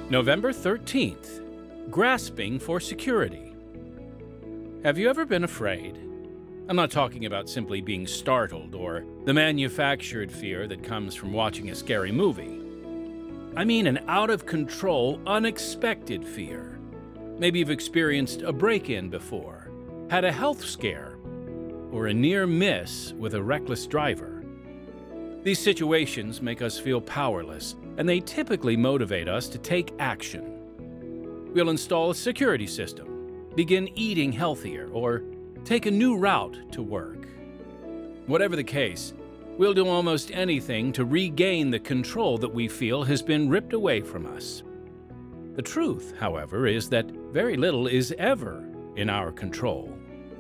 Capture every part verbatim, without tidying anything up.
November thirteenth, Grasping for Security. Have you ever been afraid? I'm not talking about simply being startled or the manufactured fear that comes from watching a scary movie. I mean an out-of-control, unexpected fear. Maybe you've experienced a break-in before, had a health scare, or a near miss with a reckless driver. These situations make us feel powerless, and they typically motivate us to take action. We'll install a security system, begin eating healthier, or take a new route to work. Whatever the case, we'll do almost anything to regain the control that we feel has been ripped away from us. The truth, however, is that very little is ever in our control.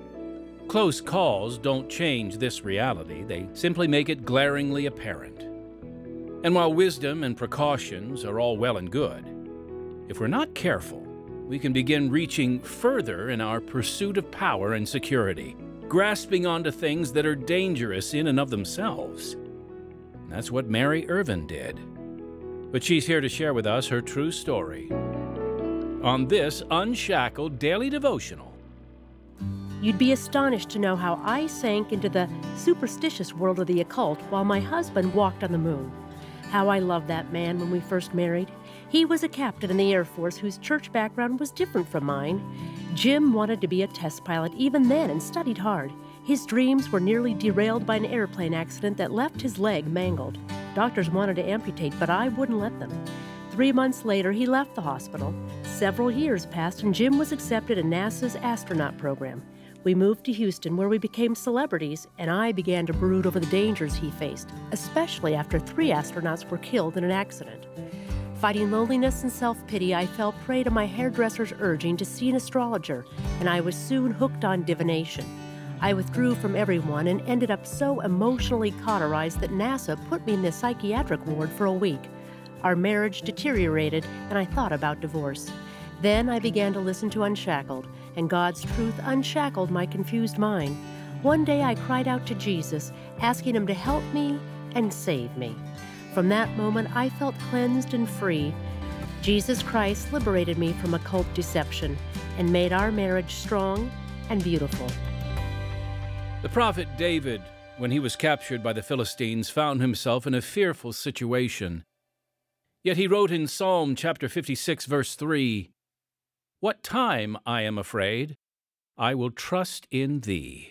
Close calls don't change this reality, they simply make it glaringly apparent. And while wisdom and precautions are all well and good, if we're not careful, we can begin reaching further in our pursuit of power and security, grasping onto things that are dangerous in and of themselves. And that's what Mary Irvin did. But she's here to share with us her true story on this Unshackled Daily Devotional. You'd be astonished to know how I sank into the superstitious world of the occult while my husband walked on the moon. How I loved that man when we first married. He was a captain in the Air Force whose church background was different from mine. Jim wanted to be a test pilot even then and studied hard. His dreams were nearly derailed by an airplane accident that left his leg mangled. Doctors wanted to amputate, but I wouldn't let them. Three months later, he left the hospital. Several years passed, and Jim was accepted in NASA's astronaut program. We moved to Houston, where we became celebrities, and I began to brood over the dangers he faced, especially after three astronauts were killed in an accident. Fighting loneliness and self-pity, I fell prey to my hairdresser's urging to see an astrologer, and I was soon hooked on divination. I withdrew from everyone and ended up so emotionally cauterized that NASA put me in the psychiatric ward for a week. Our marriage deteriorated, and I thought about divorce. Then I began to listen to Unshackled, and God's truth unshackled my confused mind. One day I cried out to Jesus, asking him to help me and save me. From that moment, I felt cleansed and free. Jesus Christ liberated me from occult deception and made our marriage strong and beautiful. The prophet David, when he was captured by the Philistines, found himself in a fearful situation. Yet he wrote in Psalm chapter fifty-six, verse three, "What time I am afraid, I will trust in thee."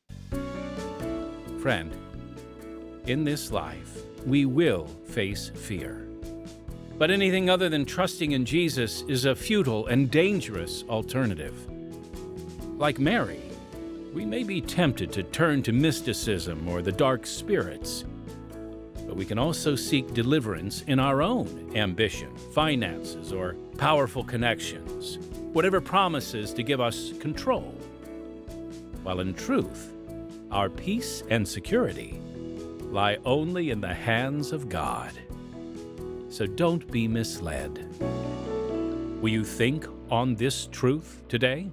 Friend, in this life, we will face fear. But anything other than trusting in Jesus is a futile and dangerous alternative. Like Mary, we may be tempted to turn to mysticism or the dark spirits, but we can also seek deliverance in our own ambition, finances, or powerful connections, whatever promises to give us control. While in truth, our peace and security lie only in the hands of God. So don't be misled. Will you think on this truth today?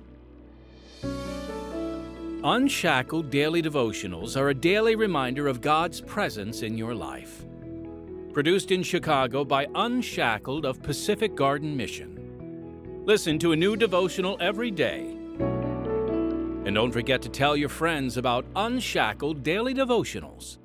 Unshackled Daily Devotionals are a daily reminder of God's presence in your life. Produced in Chicago by Unshackled of Pacific Garden Mission. Listen to a new devotional every day. And don't forget to tell your friends about Unshackled Daily Devotionals.